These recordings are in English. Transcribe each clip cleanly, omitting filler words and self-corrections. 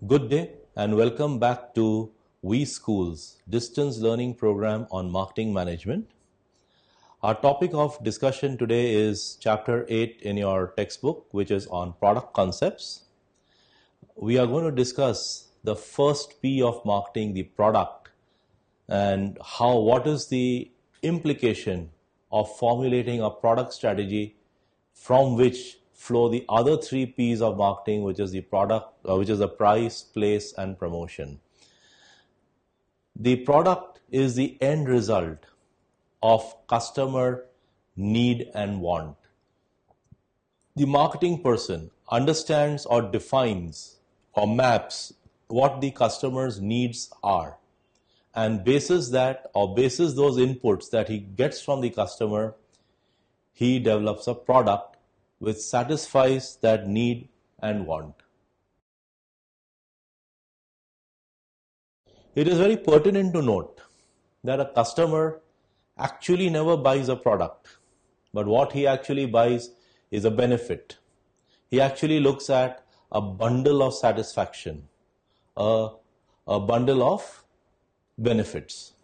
Good day and welcome back to We Schools distance learning program on marketing management. Our topic of discussion today is chapter 8 in your textbook, which is on product concepts. We are going to discuss the first P of marketing, the product, and what is the implication of formulating a product strategy from which flow the other three P's of marketing, which is the product, which is the price, place, and promotion. The product is the end result of customer need and want. The marketing person understands or defines or maps what the customer's needs are, and bases those inputs that he gets from the customer, he develops a product which satisfies that need and want. It is very pertinent to note that a customer actually never buys a product, but what he actually buys is a benefit. He actually looks at a bundle of satisfaction, a bundle of benefits.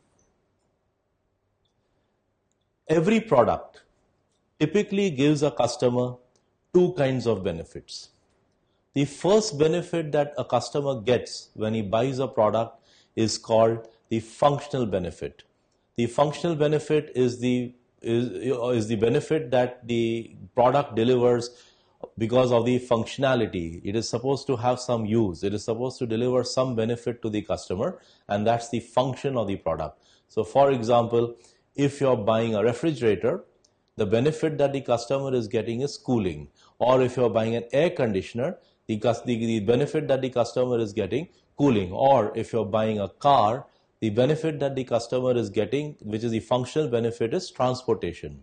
Every product typically gives a customer two kinds of benefits. The first benefit that a customer gets when he buys a product is called the functional benefit. The functional benefit is the benefit that the product delivers because of the functionality. It is supposed to have some use. It is supposed to deliver some benefit to the customer, and that's the function of the product. So for example, if you're buying a refrigerator, the benefit that the customer is getting is cooling. Or if you're buying an air conditioner, the benefit that the customer is getting, cooling. Or if you're buying a car, the benefit that the customer is getting, which is the functional benefit, is transportation.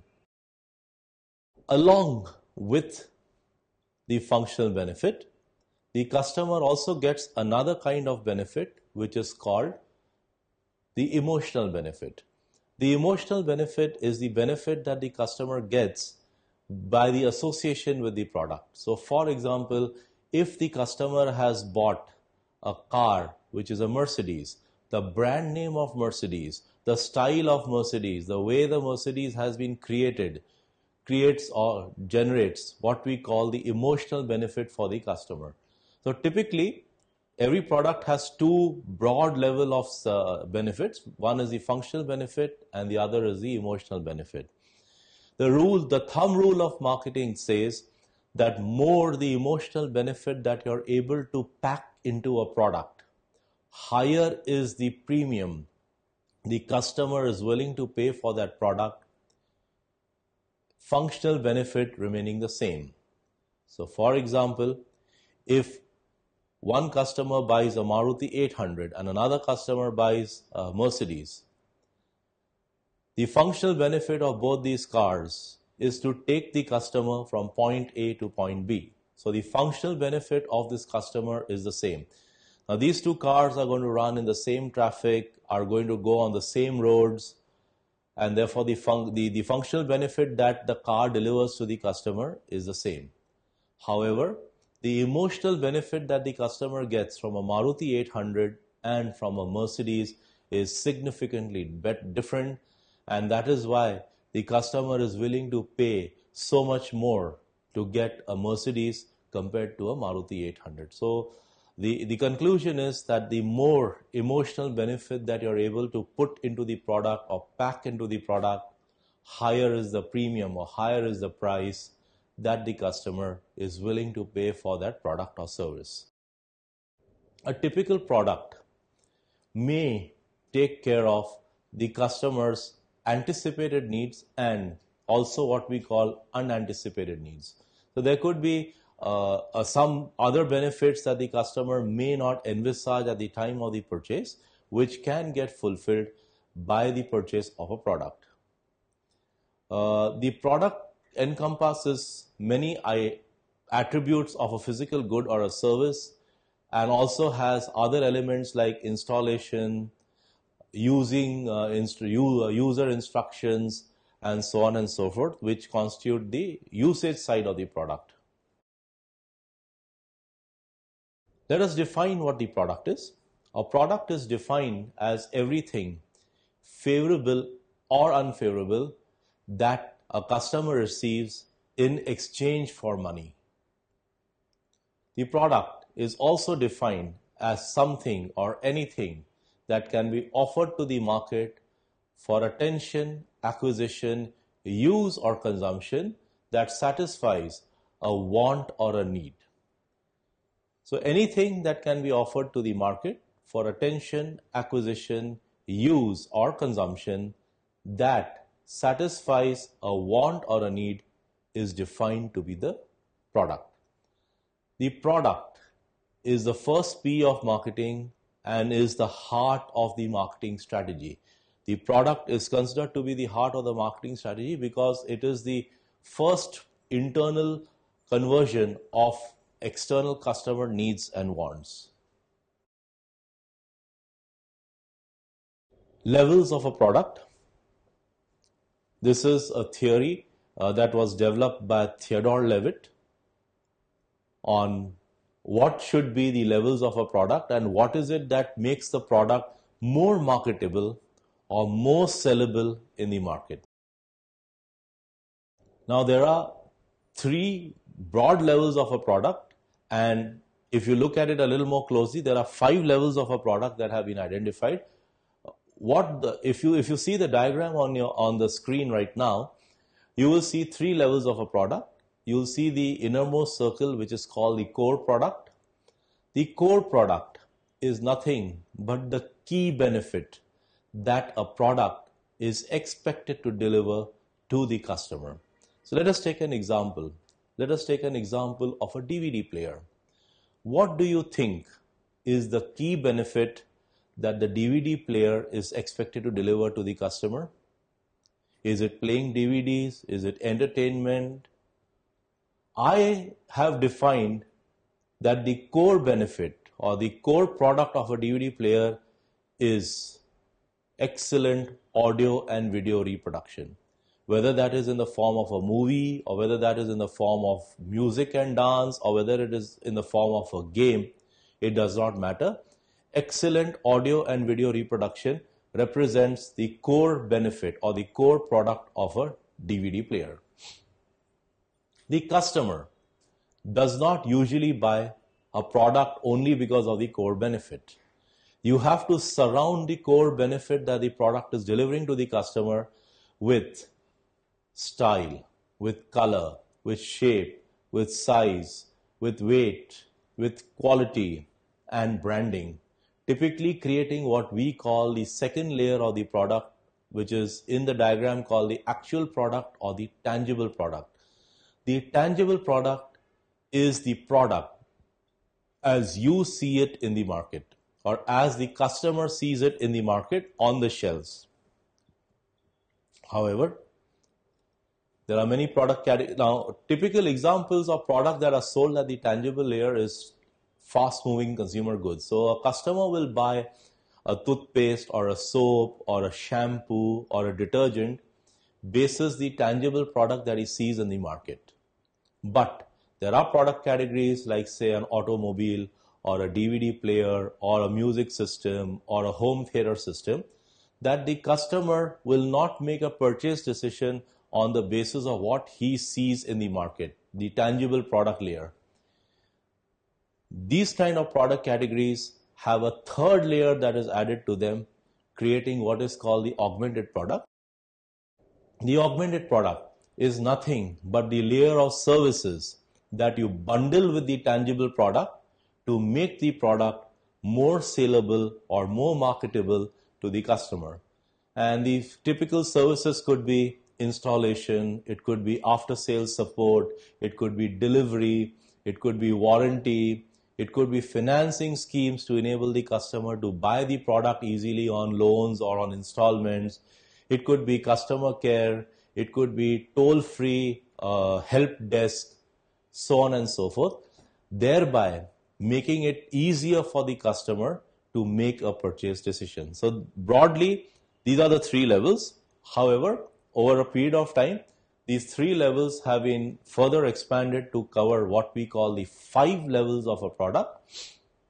Along with the functional benefit, the customer also gets another kind of benefit, which is called the emotional benefit. The emotional benefit is the benefit that the customer gets by the association with the product. So for example, if the customer has bought a car which is a Mercedes, the brand name of Mercedes, the style of Mercedes, the way the Mercedes has been creates or generates what we call the emotional benefit for the customer. So typically, every product has two broad level of benefits. One is the functional benefit and the other is the emotional benefit. The thumb rule of marketing says that more the emotional benefit that you're able to pack into a product, higher is the premium the customer is willing to pay for that product, functional benefit remaining the same. So for example, if one customer buys a Maruti 800 and another customer buys a Mercedes, the functional benefit of both these cars is to take the customer from point A to point B. So the functional benefit of this customer is the same. Now these two cars are going to run in the same traffic, are going to go on the same roads, and therefore the functional benefit that the car delivers to the customer is the same. However, the emotional benefit that the customer gets from a Maruti 800 and from a Mercedes is significantly different, and that is why the customer is willing to pay so much more to get a Mercedes compared to a Maruti 800. So the conclusion is that the more emotional benefit that you're able to put into the product or pack into the product, higher is the premium or higher is the price that the customer is willing to pay for that product or service. A typical product may take care of the customer's anticipated needs and also what we call unanticipated needs. So there could be some other benefits that the customer may not envisage at the time of the purchase, which can get fulfilled by the purchase of a product. The product encompasses many attributes of a physical good or a service, and also has other elements like installation, using user instructions, and so on and so forth, which constitute the usage side of the product. Let us define what the product is. A product is defined as everything favorable or unfavorable that a customer receives in exchange for money. The product is also defined as something or anything that can be offered to the market for attention, acquisition, use or consumption that satisfies a want or a need. So anything that can be offered to the market for attention, acquisition, use or consumption that satisfies a want or a need is defined to be the product. The product is the first P of marketing and is the heart of the marketing strategy. The product is considered to be the heart of the marketing strategy because it is the first internal conversion of external customer needs and wants. Levels of a product. This is a theory that was developed by Theodore Levitt on what should be the levels of a product and what is it that makes the product more marketable or more sellable in the market. Now there are three broad levels of a product, and if you look at it a little more closely, there are 5 levels of a product that have been identified. If you see the diagram on the screen right now, you will see 3 levels of a product. You will see the innermost circle, which is called the core product. The core product is nothing but the key benefit that a product is expected to deliver to the customer. So let us take an example. Let us take an example of a DVD player. What do you think is the key benefit that the DVD player is expected to deliver to the customer? Is it playing DVDs? Is it entertainment? I have defined that the core benefit or the core product of a DVD player is excellent audio and video reproduction. Whether that is in the form of a movie or whether that is in the form of music and dance or whether it is in the form of a game, it does not matter. Excellent audio and video reproduction represents the core benefit or the core product of a DVD player. The customer does not usually buy a product only because of the core benefit. You have to surround the core benefit that the product is delivering to the customer with style, with color, with shape, with size, with weight, with quality and branding, typically creating what we call the second layer of the product, which is in the diagram called the actual product or the tangible product. The tangible product is the product as you see it in the market or as the customer sees it in the market on the shelves. However, there are many product categories. Now, typical examples of products that are sold at the tangible layer is fast-moving consumer goods. So a customer will buy a toothpaste or a soap or a shampoo or a detergent basis the tangible product that he sees in the market. But there are product categories like, say, an automobile or a DVD player or a music system or a home theater system that the customer will not make a purchase decision on the basis of what he sees in the market, the tangible product layer. These kind of product categories have a third layer that is added to them, creating what is called the augmented product. The augmented product is nothing but the layer of services that you bundle with the tangible product to make the product more saleable or more marketable to the customer. And the typical services could be installation, it could be after sales support, it could be delivery, it could be warranty, it could be financing schemes to enable the customer to buy the product easily on loans or on installments. It could be customer care, it could be toll-free help desk, so on and so forth, thereby making it easier for the customer to make a purchase decision. So broadly, these are the 3 levels. However, over a period of time, these 3 levels have been further expanded to cover what we call the 5 levels of a product.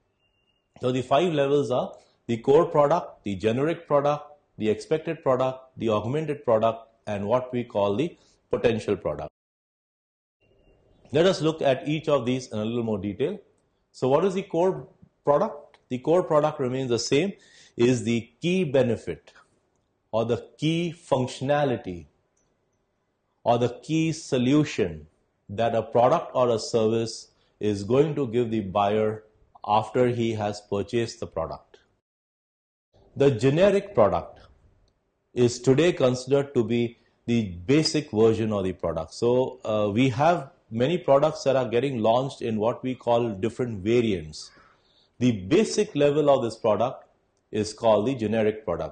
So the 5 levels are the core product, the generic product, the expected product, the augmented product, and what we call the potential product. Let us look at each of these in a little more detail. So what is the core product? The core product remains the same, is the key benefit or the key functionality or the key solution that a product or a service is going to give the buyer after he has purchased the product. The generic product is today considered to be the basic version of the product. So we have many products that are getting launched in what we call different variants. The basic level of this product is called the generic product.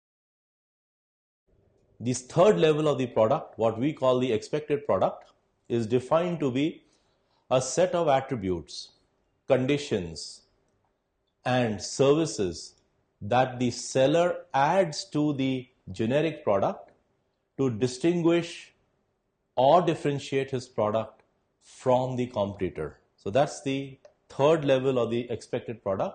This third level of the product, what we call the expected product, is defined to be a set of attributes, conditions, and services that the seller adds to the generic product to distinguish or differentiate his product from the competitor. So that's the third level of the expected product.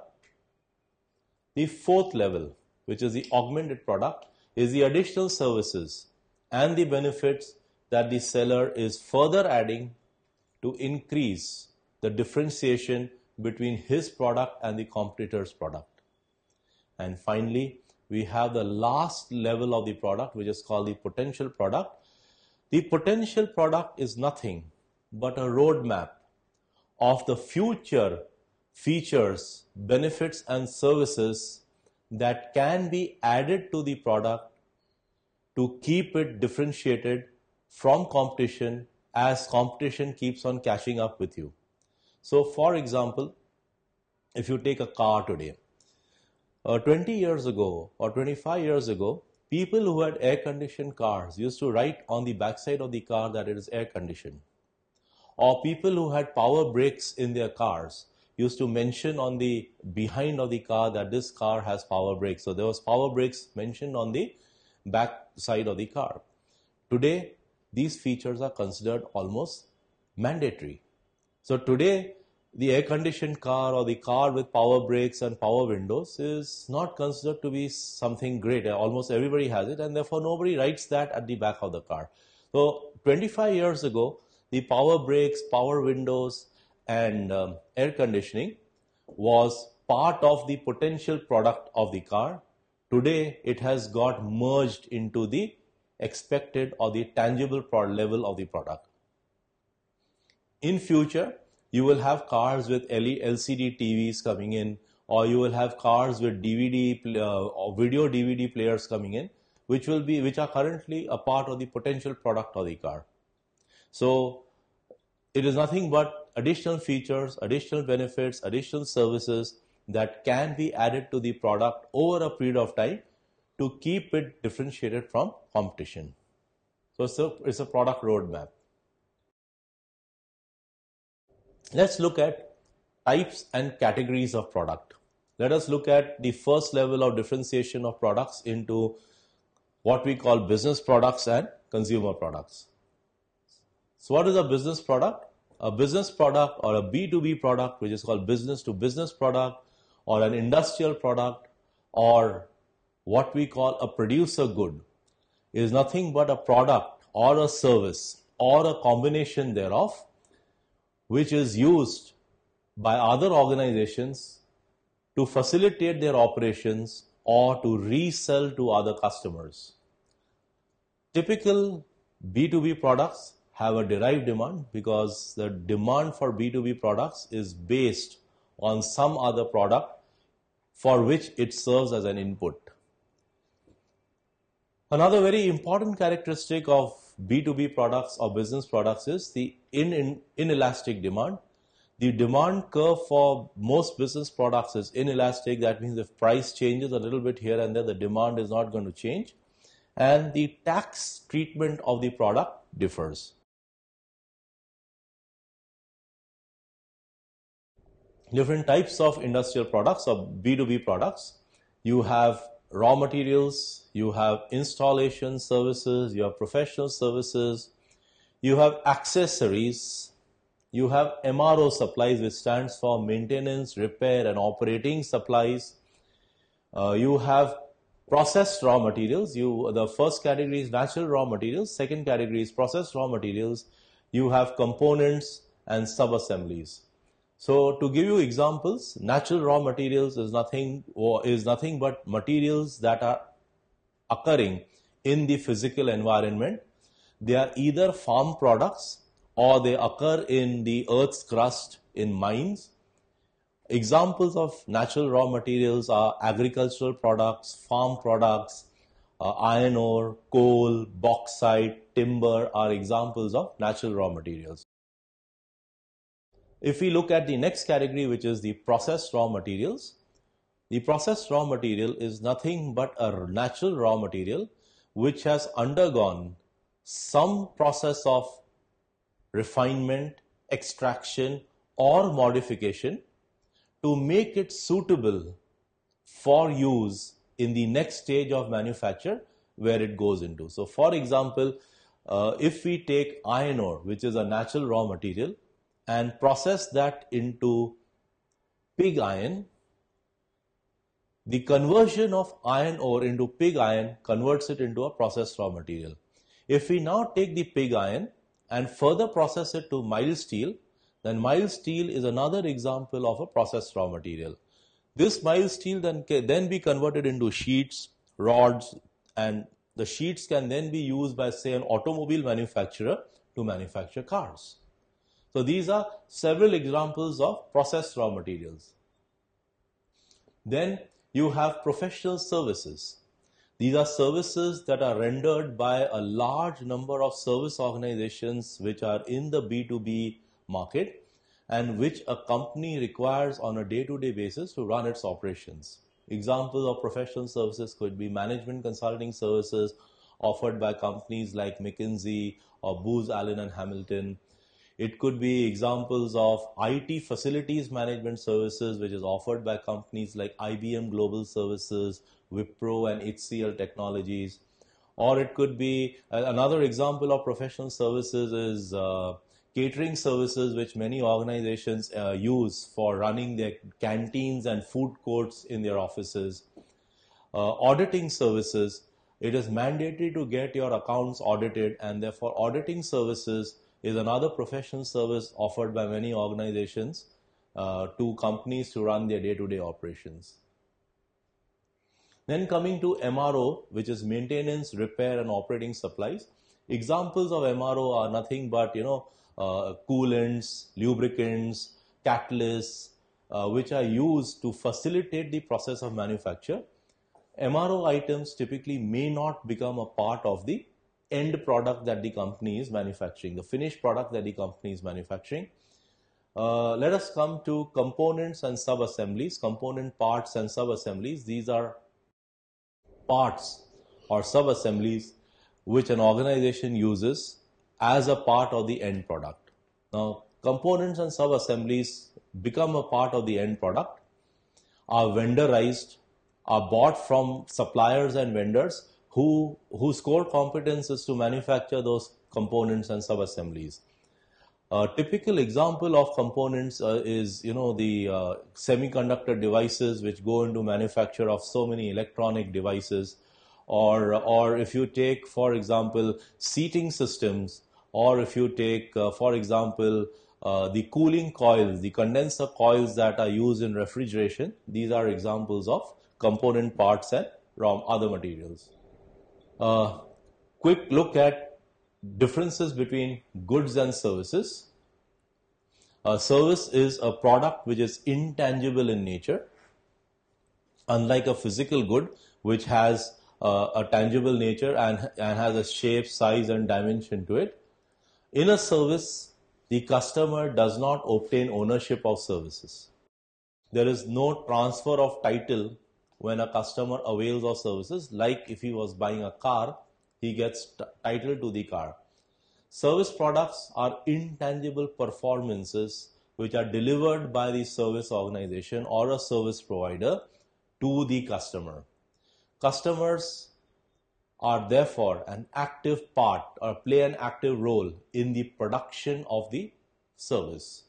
The fourth level, which is the augmented product, is the additional services and the benefits that the seller is further adding to increase the differentiation between his product and the competitor's product. And finally, we have the last level of the product, which is called the potential product. The potential product is nothing but a roadmap of the future features, benefits, and services that can be added to the product to keep it differentiated from competition as competition keeps on catching up with you. So, for example, if you take a car today, 20 years ago or 25 years ago, people who had air-conditioned cars used to write on the backside of the car that it is air-conditioned. Or people who had power brakes in their cars used to mention on the behind of the car that this car has power brakes. So there was power brakes mentioned on the back side of the car. Today, these features are considered almost mandatory. So today, the air-conditioned car or the car with power brakes and power windows is not considered to be something great. Almost everybody has it, and therefore nobody writes that at the back of the car. So 25 years ago, the power brakes, power windows, and air conditioning was part of the potential product of the car. Today, it has got merged into the expected or the tangible level of the product. In future, you will have cars with LCD TVs coming in, or you will have cars with DVD or video DVD players coming in, which are currently a part of the potential product of the car. So it is nothing but additional features, additional benefits, additional services that can be added to the product over a period of time to keep it differentiated from competition. So it's a product roadmap. Let's look at types and categories of product. Let us look at the first level of differentiation of products into what we call business products and consumer products. So what is a business product? A business product or a B2B product, which is called business to business product, or an industrial product, or what we call a producer good, is nothing but a product or a service or a combination thereof, which is used by other organizations to facilitate their operations or to resell to other customers. Typical B2B products have a derived demand because the demand for B2B products is based on some other product for which it serves as an input. Another very important characteristic of B2B products or business products is the inelastic demand. The demand curve for most business products is inelastic. That means if price changes a little bit here and there, the demand is not going to change. And the tax treatment of the product differs. Different types of industrial products or B2B products. You have raw materials, you have installation services, you have professional services, you have accessories, You have MRO supplies, which stands for maintenance, repair and operating supplies. You have processed raw materials. The first category is natural raw materials. Second category is processed raw materials. You have components and sub-assemblies. So to give you examples, natural raw materials is nothing but materials that are occurring in the physical environment. They are either farm products or they occur in the earth's crust in mines. Examples of natural raw materials are agricultural products, farm products, iron ore, coal, bauxite, timber are examples of natural raw materials. If we look at the next category, which is the processed raw materials, the processed raw material is nothing but a natural raw material which has undergone some process of refinement, extraction, or modification to make it suitable for use in the next stage of manufacture where it goes into. So, for example, if we take iron ore, which is a natural raw material, and process that into pig iron, the conversion of iron ore into pig iron converts it into a processed raw material. If we now take the pig iron and further process it to mild steel, then mild steel is another example of a processed raw material. This mild steel can then be converted into sheets, rods, and the sheets can then be used by, say, an automobile manufacturer to manufacture cars. So these are several examples of processed raw materials. Then you have professional services. These are services that are rendered by a large number of service organizations which are in the B2B market and which a company requires on a day-to-day basis to run its operations. Examples of professional services could be management consulting services offered by companies like McKinsey or Booz Allen and Hamilton. It could be examples of IT facilities management services, which is offered by companies like IBM Global Services, Wipro and HCL Technologies. Or it could be another example of professional services is catering services, which many organizations use for running their canteens and food courts in their offices. Auditing services, it is mandatory to get your accounts audited, and therefore auditing services is another professional service offered by many organizations to companies to run their day-to-day operations. Then coming to MRO, which is maintenance, repair and operating supplies. Examples of MRO are nothing but, coolants, lubricants, catalysts, which are used to facilitate the process of manufacture. MRO items typically may not become a part of the end product that the company is manufacturing, the finished product that the company is manufacturing. Let us come to components and sub-assemblies, component parts and sub-assemblies. These are parts or sub-assemblies which an organization uses as a part of the end product. Now, components and sub-assemblies become a part of the end product, are vendorized, are bought from suppliers and vendors whose core competence is to manufacture those components and sub-assemblies. A typical example of components is, the semiconductor devices which go into manufacture of so many electronic devices, or if you take, for example, seating systems, or if you take, for example, the cooling coils, the condenser coils that are used in refrigeration. These are examples of component parts and other materials. Quick look at differences between goods and services. A service is a product which is intangible in nature, unlike a physical good which has a tangible nature and has a shape, size and dimension to it. In a service, the customer does not obtain ownership of services. There is no transfer of title when a customer avails of services. Like if he was buying a car, he gets title to the car. Service products are intangible performances which are delivered by the service organization or a service provider to the customer. Customers are therefore an active part or play an active role in the production of the service.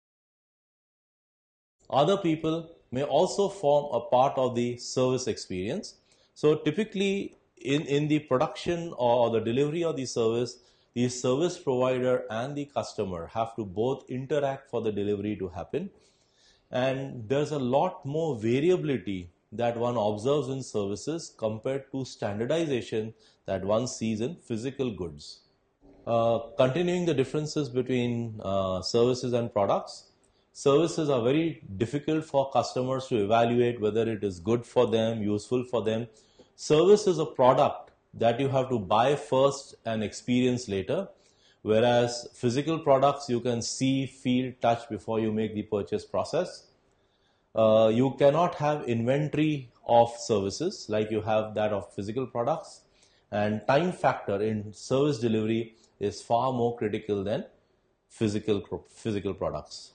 Other people may also form a part of the service experience. So typically in the production or the delivery of the service provider and the customer have to both interact for the delivery to happen. And there's a lot more variability that one observes in services compared to standardization that one sees in physical goods. Continuing the differences between services and products, services are very difficult for customers to evaluate whether it is good for them, useful for them. Service is a product that you have to buy first and experience later, whereas physical products you can see, feel, touch before you make the purchase process. You cannot have inventory of services like you have that of physical products, and time factor in service delivery is far more critical than physical products.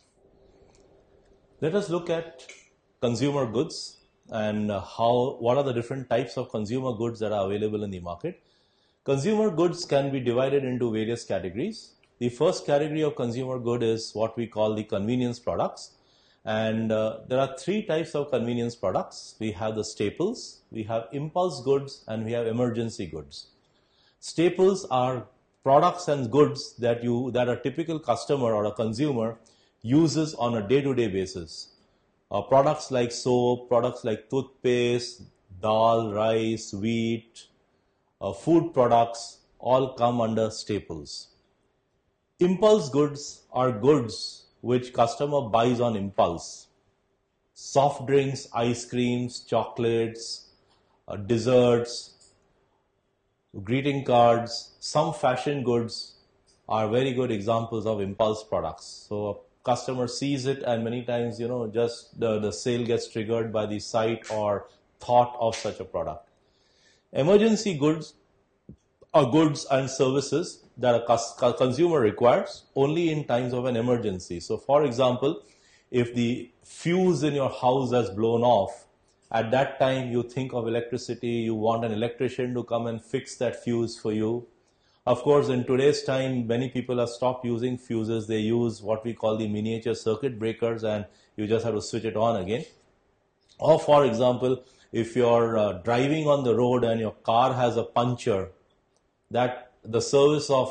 Let us look at consumer goods and what are the different types of consumer goods that are available in the market. Consumer goods can be divided into various categories. The first category of consumer good is what we call the convenience products. And there are three types of convenience products. We have the staples, we have impulse goods, and we have emergency goods. Staples are products and goods that a typical customer or a consumer uses on a day-to-day basis. Products like soap, products like toothpaste, dal, rice, wheat, food products all come under staples. Impulse goods are goods which customer buys on impulse. Soft drinks, ice creams, chocolates, desserts, greeting cards, some fashion goods are very good examples of impulse products. So a customer sees it and many times, just the sale gets triggered by the sight or thought of such a product. Emergency goods are goods and services that a consumer requires only in times of an emergency. So for example, if the fuse in your house has blown off, at that time you think of electricity, you want an electrician to come and fix that fuse for you. Of course, in today's time, many people have stopped using fuses. They use what we call the miniature circuit breakers and you just have to switch it on again. Or for example, if you're driving on the road and your car has a puncture, that the service of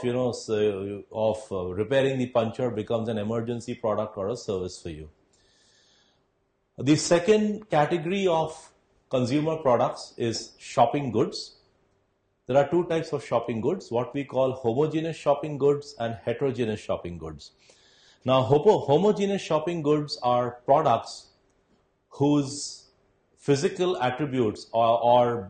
repairing the puncture becomes an emergency product or a service for you. The second category of consumer products is shopping goods. There are two types of shopping goods, what we call homogeneous shopping goods and heterogeneous shopping goods. Now, homogeneous shopping goods are products whose physical attributes or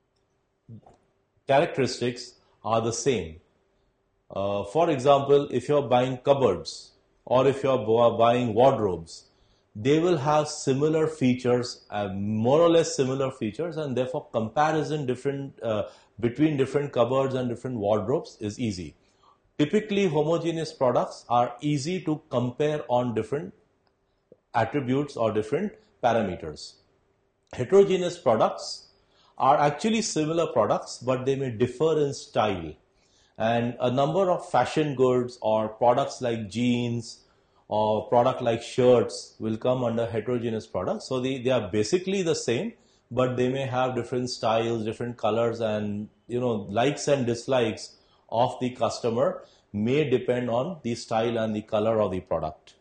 characteristics are the same. For example, if you're buying cupboards or if you're buying wardrobes, they will have similar features, more or less similar features, and therefore comparison between different cupboards and different wardrobes is easy. Typically, homogeneous products are easy to compare on different attributes or different parameters. Heterogeneous products are actually similar products, but they may differ in style. And a number of fashion goods or products like jeans or product like shirts will come under heterogeneous products. So they are basically the same, but they may have different styles, different colors, and likes and dislikes of the customer may depend on the style and the color of the product.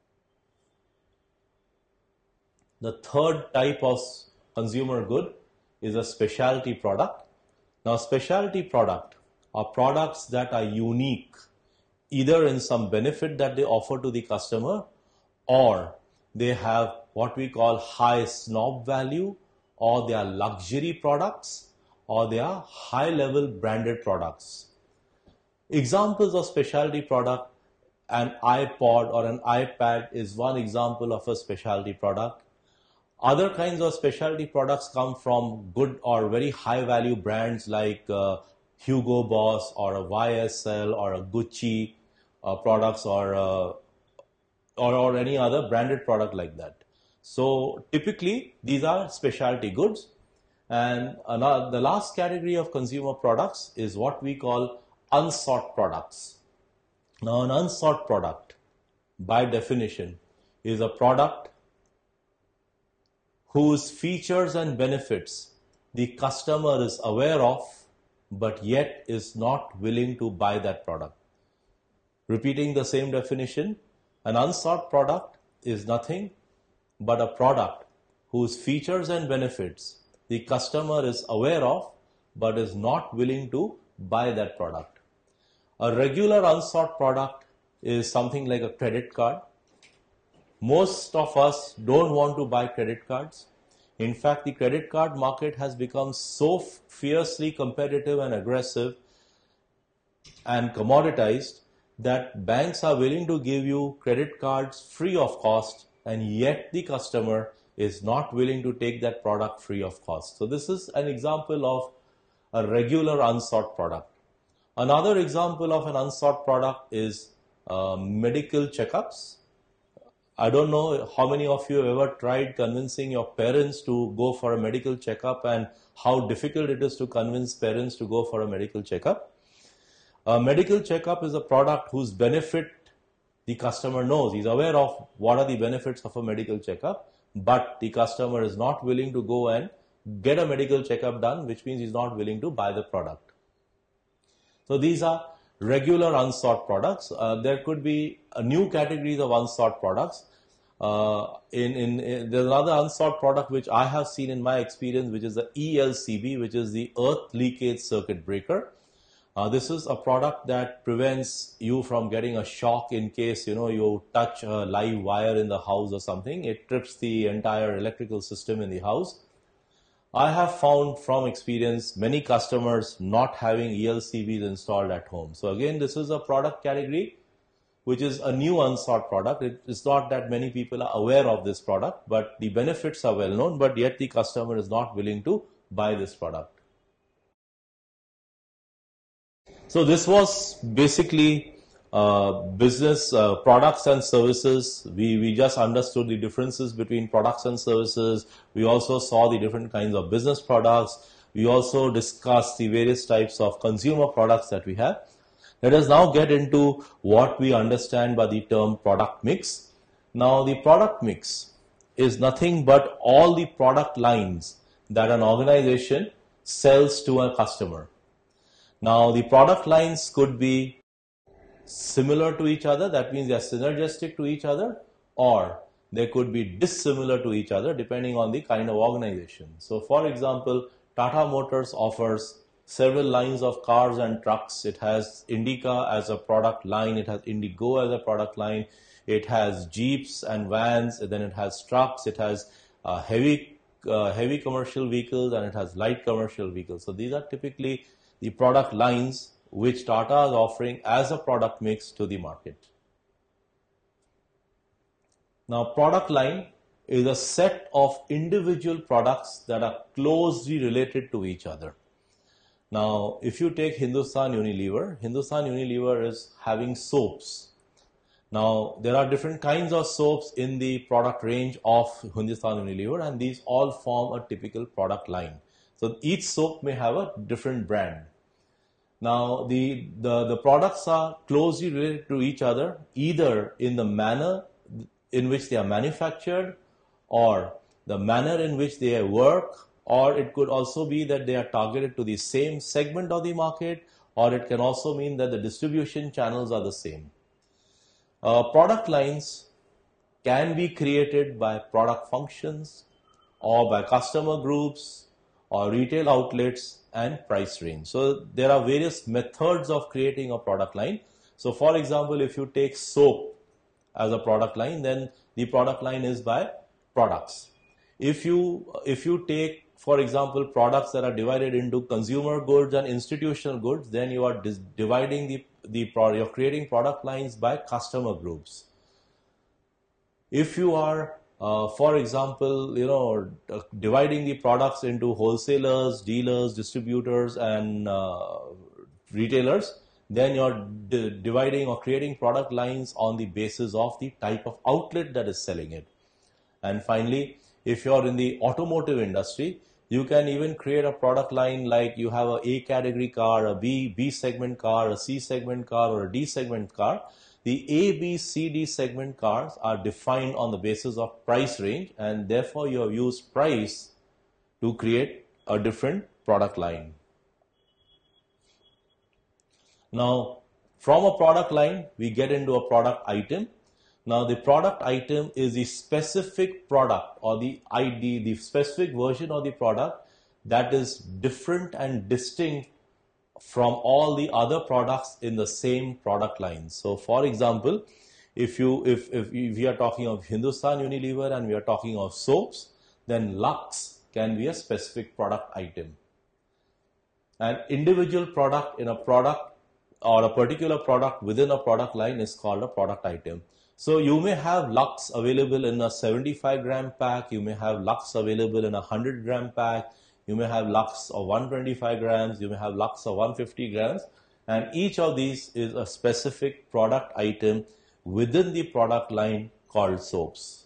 The third type of consumer good is a specialty product. Now, specialty product are products that are unique, either in some benefit that they offer to the customer, or they have what we call high snob value, or they are luxury products, or they are high-level branded products. Examples of specialty product, an iPod or an iPad is one example of a specialty product. Other kinds of specialty products come from good or very high-value brands like Hugo Boss or a YSL or a Gucci products or any other branded product like that. So typically these are specialty goods. And the last category of consumer products is what we call unsought products. Now, an unsought product by definition, is a product whose features and benefits the customer is aware of, but yet is not willing to buy that product. Repeating the same definition, an unsought product is nothing but a product whose features and benefits the customer is aware of, but is not willing to buy that product. A regular unsought product is something like a credit card. Most of us don't want to buy credit cards. In fact, the credit card market has become so fiercely competitive and aggressive and commoditized that banks are willing to give you credit cards free of cost, and yet the customer is not willing to take that product free of cost. So this is an example of a regular unsought product. Another example of an unsought product is medical checkups. I don't know how many of you have ever tried convincing your parents to go for a medical checkup and how difficult it is to convince parents to go for a medical checkup. A medical checkup is a product whose benefit the customer knows. He's aware of what are the benefits of a medical checkup, but the customer is not willing to go and get a medical checkup done, which means he's not willing to buy the product. So these are regular unsought products. There could be a new categories of unsought products. There's another unsought product which I have seen in my experience, which is the ELCB, which is the Earth Leakage Circuit Breaker. This is a product that prevents you from getting a shock in case you touch a live wire in the house or something. It trips the entire electrical system in the house. I have found from experience many customers not having ELCBs installed at home. So again, this is a product category which is a new unsought product. It's not that many people are aware of this product, but the benefits are well known, but yet the customer is not willing to buy this product. So this was basically business products and services. We just understood the differences between products and services. We also saw the different kinds of business products. We also discussed the various types of consumer products that we have. Let us now get into what we understand by the term product mix. Now, the product mix is nothing but all the product lines that an organization sells to a customer. Now, the product lines could be similar to each other, that means they are synergistic to each other, or they could be dissimilar to each other depending on the kind of organization. So for example, Tata Motors offers several lines of cars and trucks. It has Indica as a product line, it has Indigo as a product line, it has Jeeps and vans, then it has trucks, it has heavy commercial vehicles, and it has light commercial vehicles. So these are typically the product lines which Tata is offering as a product mix to the market. Now, product line is a set of individual products that are closely related to each other. Now, if you take Hindustan Unilever is having soaps. Now, there are different kinds of soaps in the product range of Hindustan Unilever, and these all form a typical product line. So each soap may have a different brand. Now, the products are closely related to each other, either in the manner in which they are manufactured, or the manner in which they work, or it could also be that they are targeted to the same segment of the market, or it can also mean that the distribution channels are the same. Product lines can be created by product functions, or by customer groups, or retail outlets, and price range. So there are various methods of creating a product line. So for example, if you take soap as a product line, then the product line is by products. If you take, for example, products that are divided into consumer goods and institutional goods, then you are dividing you're creating product lines by customer groups. If you are for example, dividing the products into wholesalers, dealers, distributors, and retailers, then you're dividing or creating product lines on the basis of the type of outlet that is selling it. And finally, if you're in the automotive industry, you can even create a product line like you have a category car, a B segment car, a C segment car, or a D segment car. the A, B, C, D segment cars are defined on the basis of price range, and therefore you have used price to create a different product line. Now, from a product line, we get into a product item. Now, the product item is the specific product or the ID, the specific version of the product that is different and distinct from all the other products in the same product line. So, for example, if we are talking of Hindustan Unilever and we are talking of soaps, then Lux can be a specific product item. An individual product in a product or a particular product within a product line is called a product item. So you may have Lux available in a 75 gram pack, you may have Lux available in a 100 gram pack, you may have Lux of 125 grams, you may have Lux of 150 grams, and each of these is a specific product item within the product line called soaps.